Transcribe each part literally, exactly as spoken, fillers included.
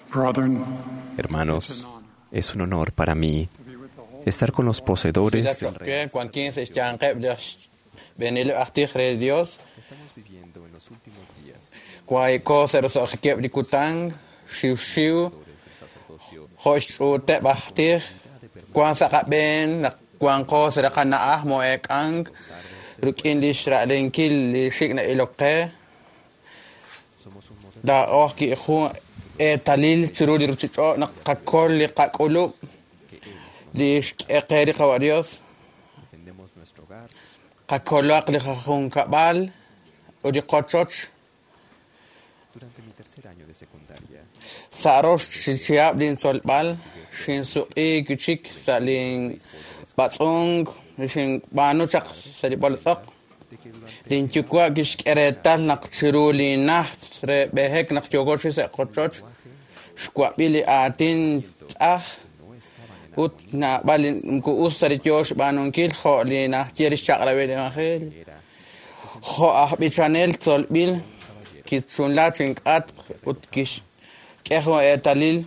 Hermanos, es un honor para mí estar con los poseedores del reino. Estamos viviendo en los últimos días. Somos un modelo e talil churuli ruchicho na kakol li kakulu li ekeri kawarios defendemos nuestro hogar kakolak li kakun kabal o di kochoch durante mi tercer año de secundaria. saros chichiab din solbal shin suqi kuchik salin batsong shin banuchak sali bolsak din chukwa gish eretal nak churuli nah re behek nak chogochi se kochoch squabili atin ah ut na balin mku usari josh banunkil ho li na tieri chakra vele mahel ho ah bichanel solbil kitsun latin at ut kish keho etalil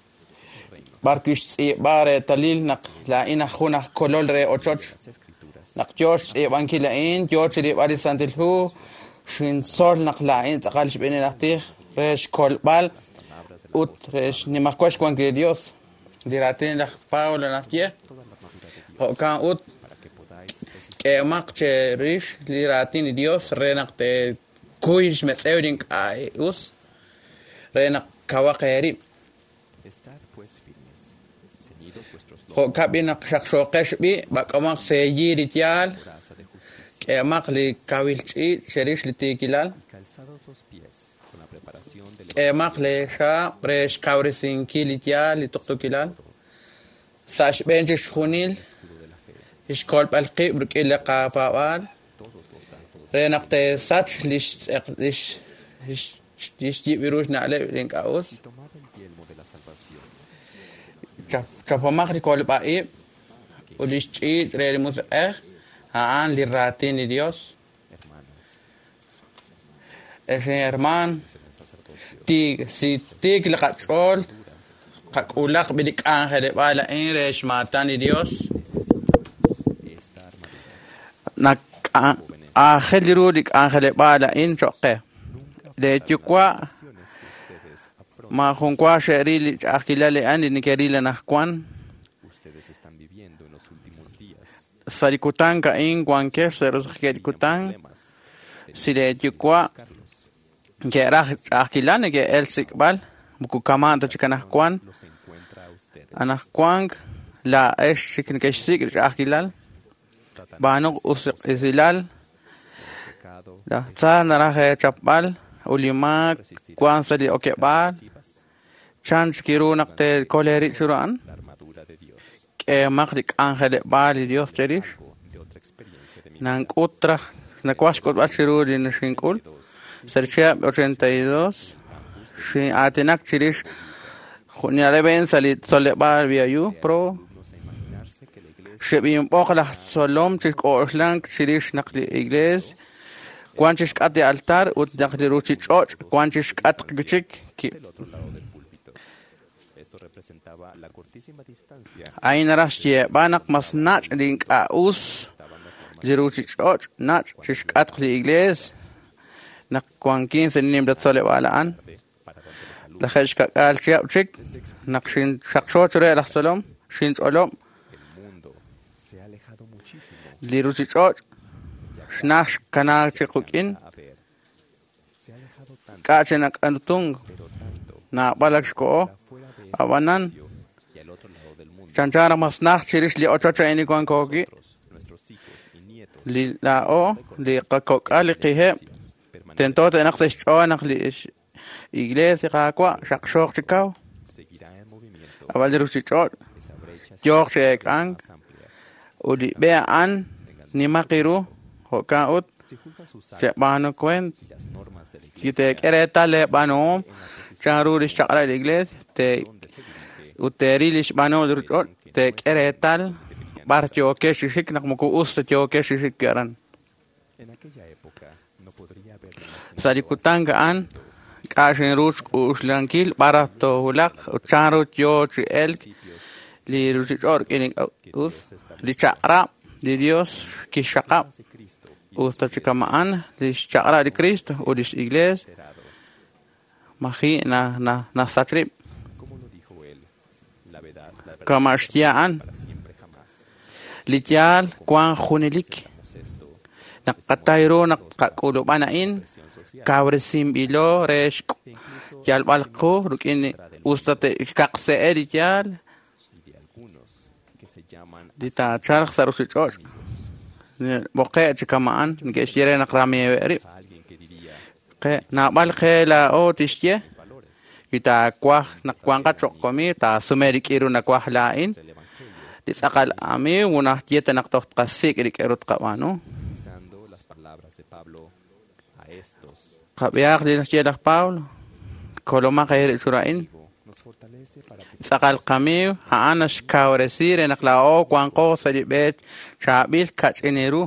barkish e bare talil nak la ina khuna kolol re ochoch nak josh e bankila in josh ri bari santil hu shin sol nak la in taqal shbene nakti resh kolbal ut resh ni makwash kwan que Dios diratin la Paulo naktie o kan ut ke makche rish diratin Dios renakte kuish metseudin ai us renak kawaqeri Estar pues firmes, ceñidos vuestros ho kabina shakshoqesh bi bakamak se yiritial coraza de justicia, ke makli kawilchi cherish litikilal calzados los pies con la preparación del ke makle sha presh kawrisin kilitial lituktukilal sash benjish khunil escudo de la fe. ish kolb alqib rukil qafawal Todos los santos renakte sach lish lish lish lish jibirush na ale linkaus tomad el yelmo de la salvación. kapamak kolb ai ulish chi remus eh aan liratin ni Dios Hermanos, ese hermano en el sacerdocio, ti si ti la qatsol qakulaq bidik angel bala en resh matani Dios esta armadura nak angel rudik angel bala in choqe de chukwa acciones que ustedes afrontan, ma khonkwa sherili akilale ani nikerila nakwan ustedes están viviendo en los últimos días. sarikutan ka in kwanke seros khedikutan Problemas si de chukwa que ra akilane que el sikbal buku kamanta chikanakwan los encuentra a ustedes. anakwan la esh chikin keshik akilal Satanás, banok usik isilal pecado, la sa narahe chapal ulimak kwan sali okebal pasivas, chans kiru nakte koleri suran la armadura de Dios. ke makrik angel bali Dios cherish Algo de otra experiencia de mi nang utra nakwash kot bashiru din shinkul serchia ochenta y dos shi atinak cherish khunyale ben sali sole bal biayu pro alumnos a imaginarse que la iglesia shebim okhla solom chik oshlang cherish nakli igles kwanchish kat de altar ut nakli ruchi choch kwanchish kat gichik ki del otro lado del púlpito. Esto representaba la cortísima distancia ain rashye banak mas nach link aus estaban las normas jiruchi choch nach chish kat khli igles nak kwan quince nim dat sole bala an de para cuando los alumnos la khash ka al chiap chik nak shin shakshoch re la solom shin olom del mundo se ha alejado muchísimo liruchi choch shnash kana chikukin a ver. Se ha alejado tanto, ka chenak antung pero tanto, na balak ko fuera de este awanan espacio y al otro lado del mundo. chanchara mas nach chirish li ochocha ini kwan kogi Nosotros, nuestros hijos y nietos li la o li qakok ali qihe tento te naqsish chonak li iglesia qakwa shakshoch chikaw seguirá en movimiento. awal liruchi choch Esa brecha Joch será shek ang más amplia. uli be an ni makiru hoka ut Si juzgan sus se actos bano kwen y las normas de la iglesia, kite kereta le bano charu li shakra li iglesia te donde se dirige, uteri li bano lirchot te keretal bar choke shishik nak muku us choke shishik garan en aquella época no podría haber sarikutanga an Kashin ruch uslankil barato hulak charut yo el li ruchor kinik us li chakra de Dios kishaka usta chikamaan li chakra de Cristo o de iglesia mahi na na na satrip kamashtiaan litial kwan junilik nakatayro nakakulubanin kawresim bilo resh yal balko rukin ustate kakse erial dita charx sarusichor boqe chikamaan ngeshiere nakrami eri ke na balke la o tishye kita kwa nakwanga chokomi ta sumerik iru nakwa lain disakal ami una tieta naktot qasik erik erut qawano Kabiak din siya Paulo, koloma kay surain. Sakal kami haanas kauresir naklao kwangko sa libet chabil kachineru.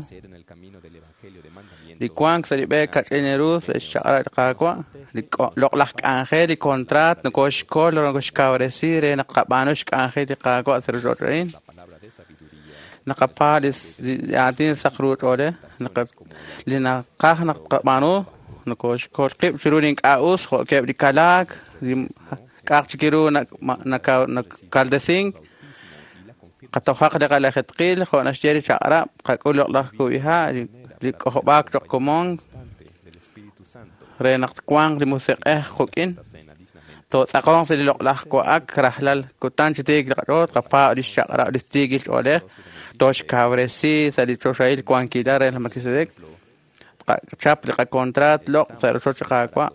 Di kwang sa libet kachineru sa shara kakwa. Di loklak angel di kontrat nukos kol nukos kauresir nakabanos angel di kakwa sa surain. Nakapalis di atin sa krut ode nakap linakah nakabano nukos kol kip siruning aus kip di kalag di kak chikiru nak nak nakaldesing katohak de kala khatkil kho nasjeri chara kakulok lah ko iha di kohbak tok komong renak kwang di musik eh khokin to sakong se lok lah ko ak rahlal ko tan chitig rakot kapa di chara di stigil ode tosh kavresi sa di toshail kwang kidare la makisedek chap de kontrat lo sa so chaka kwa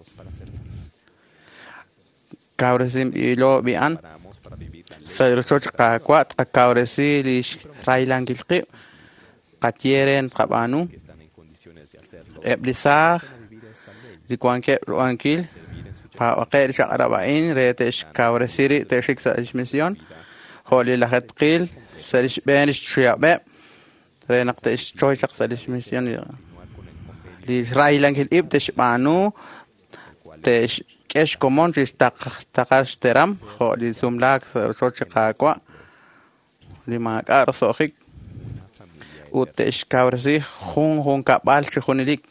kawresim ilo bian sa so chaka kwa kawresi li railan gilqi qatieren qabanu eblisa di kwanke ruankil pa waqir shaqrabain retesh kawresiri teshik sa mission holi la khatqil sarish banish shiabe renaqtesh choy chaq sa mission di railan gil ibtesh banu tesh kesh komon sis tak takas teram ho di sumlak so chaka kwa lima kar sohik utesh kawresi hun hun kabal chunilik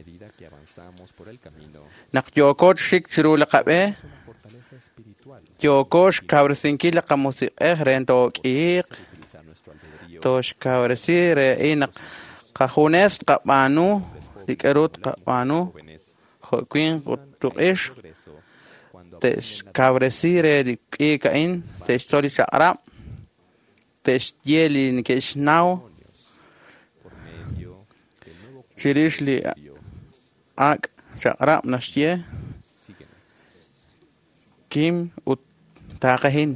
nak yokot shik chirula qabe yokosh kawresin kila qamusik eh rento ik tosh kawresi re inak qahunes qabanu dikerut qabanu hoquin tuqish tesh kawresire di kain tesh soli chara tesh yeli nikesh now chirishli ak chara nashye kim ut taqahin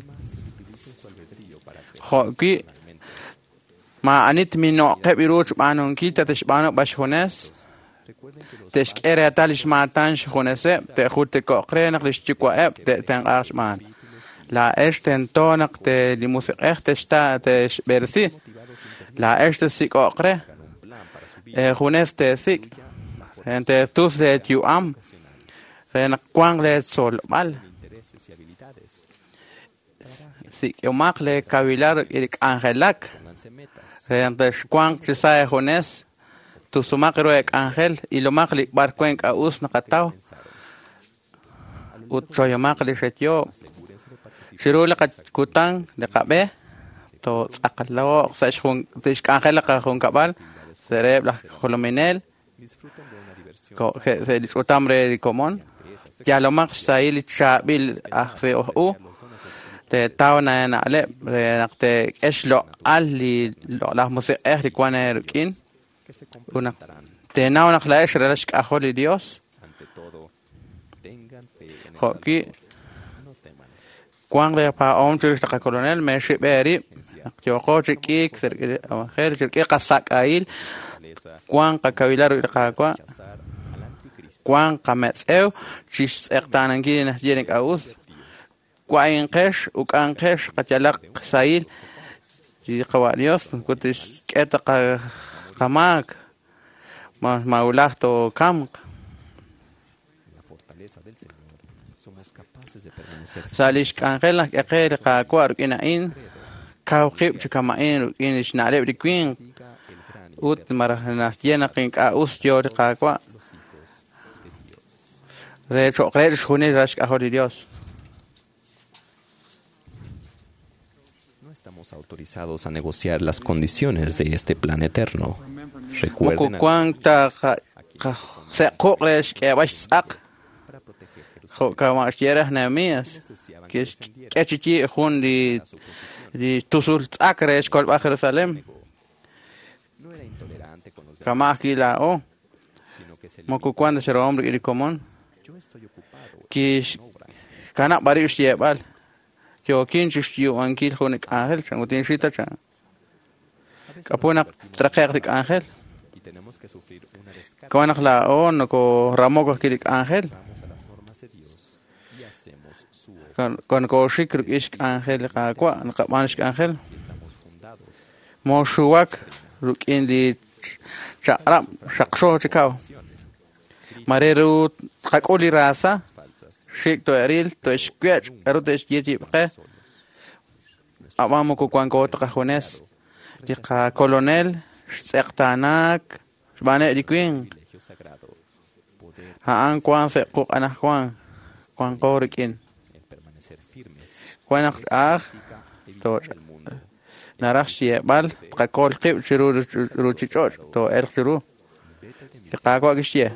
hoqi ma anit mino qabiruch banon kita tesh bano bashhones تشكير تالش ما تانش خونسة تأخذ تكوكري نقدش تكوا أب تنقاش مان لا إيش تنتونق تلموسيقى تشتا تش برسي لا إيش تسيكوكري خونس تسيك أنت توس تيو أم رنق قوان له سول مال سيك يومك له كويلار إلك أنجلك رنق قوان تساي خونس tu sumakiro ek angel y lo makli barkuen ka us nakataw ut soyo makli shetyo shirula ka kutang de kabe to akalaw sa shung tish angel ka khun kabal sereb la holomenel ko se disfrutamre di komon ya lo mak sail chabil akhfe u te tawna na ale nakte eshlo ali lo la musik eh rikwane rukin una tenao na khlaish relashk aholi Dios hoki kwangre pa om chirich ta colonel me shiberi yo ko chiki ser khair chiki qasak ail kwang ka kawilar ka kwa kwang kametseu chis ertanan gin jenik aus kwain qish u kan qish qatalaq sail ji qawalios kutis keta kamak mas maulah to kam Salish Angel, Eke, Kakwa, Inain, Kawkip, Chikamain, Inish Naleb, the Queen, Ut Maranastiana, King, Ustio, the Kakwa, Red Chocolate, Huni, Rash, Ahodi Dios. No estamos autorizados a negociar las condiciones de este plan eterno. Recuerden cuánta se corres que vas a como quieras Nehemías que que chichi jun di di tusul acres col a Jerusalén kama aquí la o moku cuando será hombre y común que kana bari siebal yo kinchis yo ankil jonik ángel sangutin sita cha kapuna traquerik ángel Cuando la o no co ramo kirik ángel con co shikr ish ángel ka kwa ka manish ángel moshuak rukin di chara shaksho chikao mareru kakoli rasa shik to eril to shkwet erut es yeti pe avamo ko kwan ko ta jones di ka colonel sektanak bane di queen haan kwan se ko ana kwan kwan ko rikin kwan ah to narashie bal kakol qib chiru ruchichor to er chiru ka ko gishie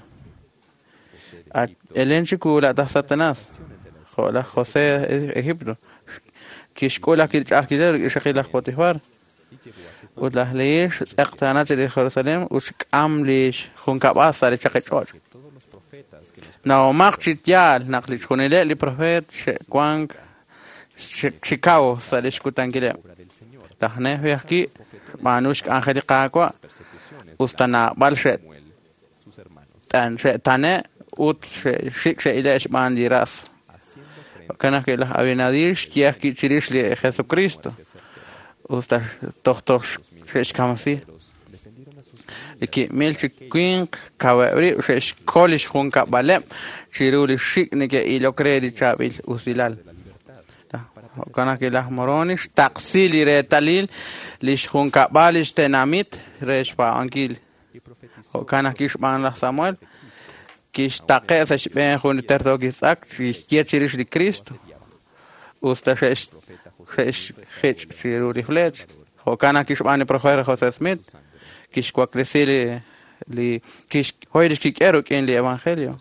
elen chikula ta satanas hola jose egipto kishkola kilcha kider shakila potifar وله ليش اقتنعت ليرusالem وشكام ليش خون كباس على شقيقات نو ماقشت يال نقل خونيله لبروفيت كوانك شيكاو سالش كوتانكيله تهنه يحكي مانوش انخدي قاقوا استنا بالشت تان تانه اوت شيك شيلاش مان دي راس كان كده ابيناديش يحكي تشريش لجيسوكريستو usta tohtosh shesh kamasi iki milch queen kawri shesh kolish hun ka balem chiruli shik ne ke ilo kredi chabil usilal kana ke lah moronish taqsil re talil lish hun ka balish tenamit resh pa ankil kana kish man la samuel kish taqe sa shben hun terto gisak kish chirish di cristo usta shesh Fish, fish, chiruri fletch. O kana kish bani profeta José Smith. Kish kwa crecili li kish hoydish kikero kin li evangelio.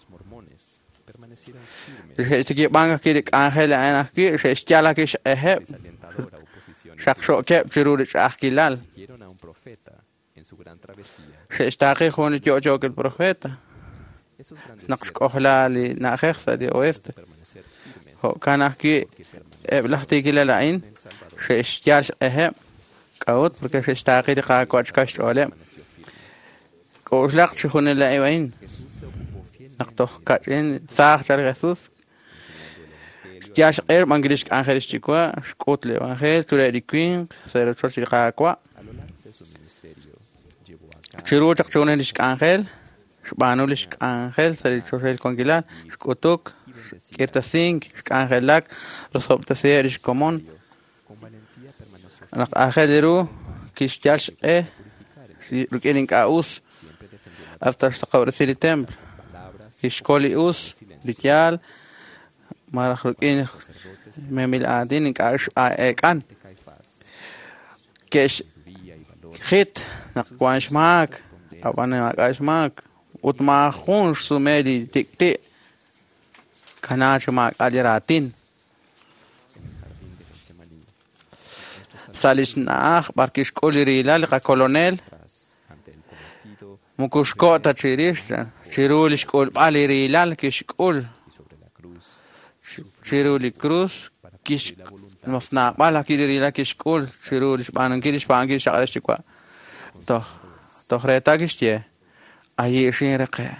Este ki banga kirik angel ana ki shestiala kish eheb. Shaksho ke chiruri chakilal. Shestaqi khoni jojo el profeta. Naqsh kohla li nakhsa di oeste. O kana ki بلحتي كلا لعين شيشتياش إيه كأوت بركة شيشتاقي دقا كواتش كاش علم كوش لقت شخون اللعين نقطه كاتين ثاق شارع يسوس شتياش غير مانجليش آخر شتيكوا شكوت لي وآخر تولي دي كوين سيرو تشوش دقا كوا شروع تقشون ليش آخر شبانو ليش آخر سيرو تشوش الكونجلال شكوتوك Kirta sing angelak rosob ta serish komon nak angeliru kishtiash e rukening aus after staqawr sili temp ishkoli us dikyal marah rukin memil adin kash ekan kesh khit nak kwansh mak abane makash mak utma khun sumeli tikti kana chuma aliratin salis na barkish koliri la ka colonel mukushko ta chirish chirulish kol aliri la kishkol chiruli cruz kish masna bala kidiri la kishkol chirulish banan kirish bangi shaqalish kwa to to reta kishtie ayi shirqa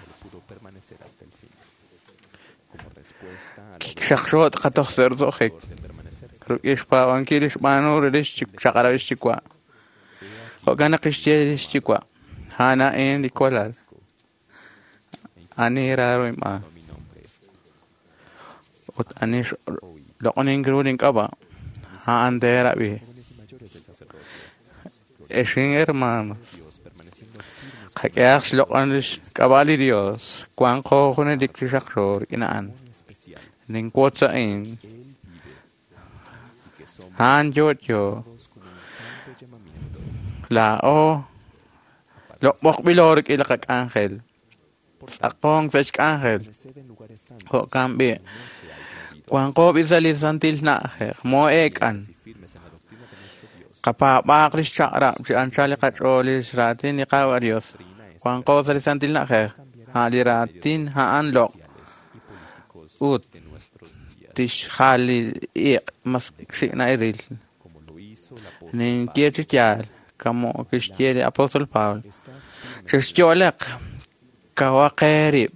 شخصوت قطخ سرزوخك رؤيش باوان كيلش بانو ردش شقراش تكوا وكان قشتيش تكوا هانا ان لكولال اني راروي ما وت انيش loqonin grudin kaba ha andera bi eshin hermanos kakeax loqonish kabali Dios cuanco june dikishakshor inaan ning kwotsa in han yot yo la o lokbok bilor ilakak angel akong sech angel ho kambi cuanco bisalisantil na mo ekan kapapa krishara si anchali kacholis ratin ikaw Dios cuanco salisantil na haliratin haan lok ut tish hali ik mas na iril nin kietial kamo kistiere apostol Paul kistiolek kawakerib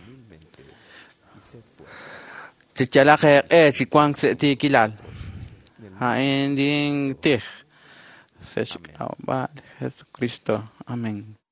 Chichalake e chikwang se ti kilal ha ending tich se ba Jesucristo. Amén.